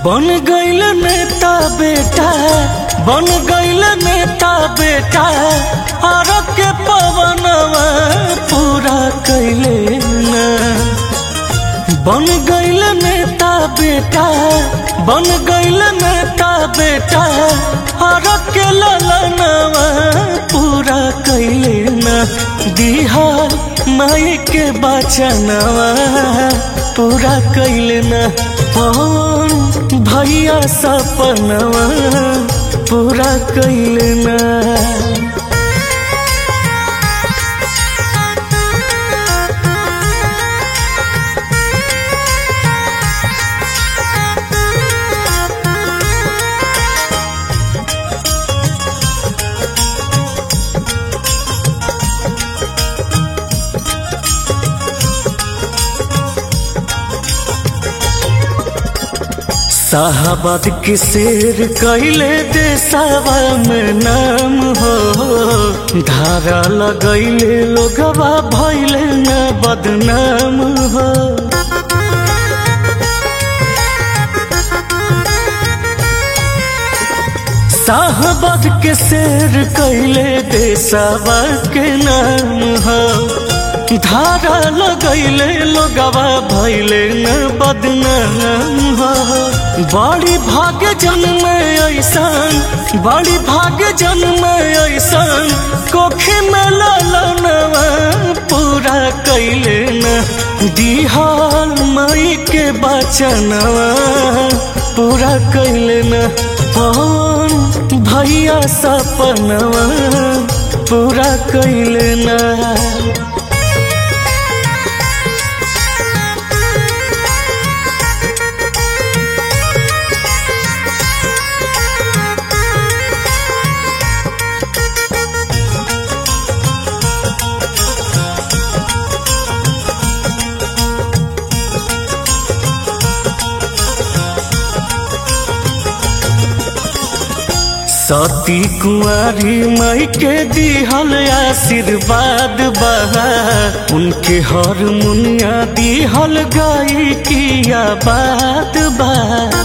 बन गईल नेता बेटा, बन गईल नेता बेटा, आर के पवनवा पूरा कैले ना। बन गईल नेता बेटा, बन गईल नेता बेटा, आर के ललनवा पूरा कैले ना। दिहाल माई के बचनवा पूरा कैले ना। पवन भैया सपनवा पूरा कैले ना। शाहबाद के शेर कैले देशवा में नाम हो। धारा लगैले लोगवा भैले न बदनाम हो। शाहबाद के शेर कैले देशवा के नाम हो। धारा लगैले लोगवा भैले न बदनाम हो। बड़ी भाग्य जन्म ऐसन, बड़ी भाग्य जन्म ऐसन, कोखे में ललनवा पूरा कैले न। दिहाल माई के बचनवा पूरा कैले न। पवन भैया सपनवा पूरा कैले न। सती कुंवारी माई के दिहल आशीर्वाद बहा। उनके हर मुनिया दिहल गाई की आबाद बा।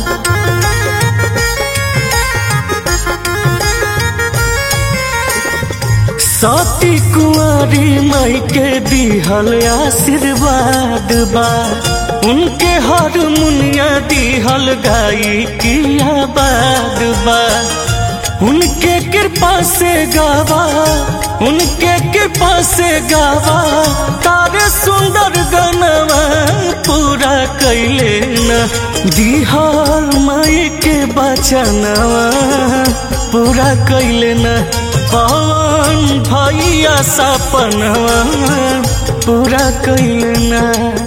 सती कुंवारी माई के दिहल आशीर्वाद बा। उनके हर मुनिया दिहल गाई की आबाद बा। उनके कृपा से गावा, उनके कृपा से गावा, तारे सुंदर गनवा पूरा कैले ना। दिहाल माई के बचनवा पूरा कैले ना। पवन भैया सपनवा पूरा कैले ना।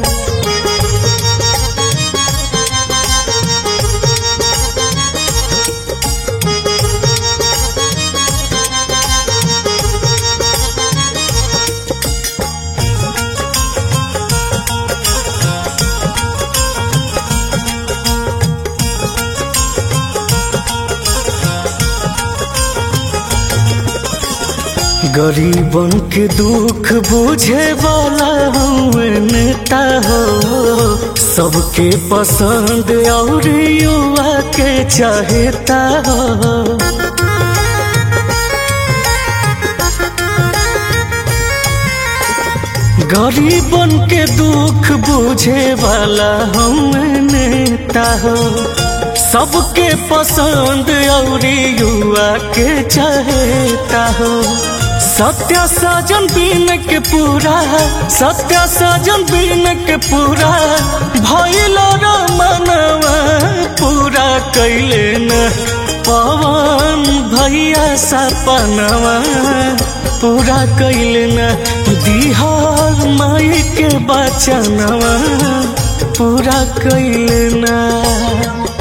गरीबन के दुख बुझे वाला हुए नेता हो। सबके पसंद और युवा के चाहता हो। गरीबन के दुख बुझे वाला हुए नेता हो। सबके पसंद और युवा के चाहता हो। सत्य साजन बीन के पूरा, सत्य साजन बीन के पूरा, भइल मनवा पूरा कैले न। पवन भैया सपनवा पूरा कैले न। दिहाल माई के बचनवा पूरा कैले न।